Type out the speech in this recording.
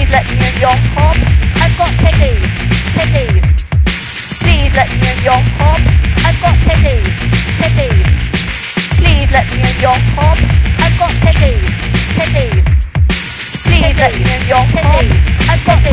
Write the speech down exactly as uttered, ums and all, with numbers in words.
let me in your pub. I've got teddy, teddy. Please let me in your pub. I've got teddy, teddy. Please let me in your pub. I've got teddy, teddy. Please let me in your pub. I've got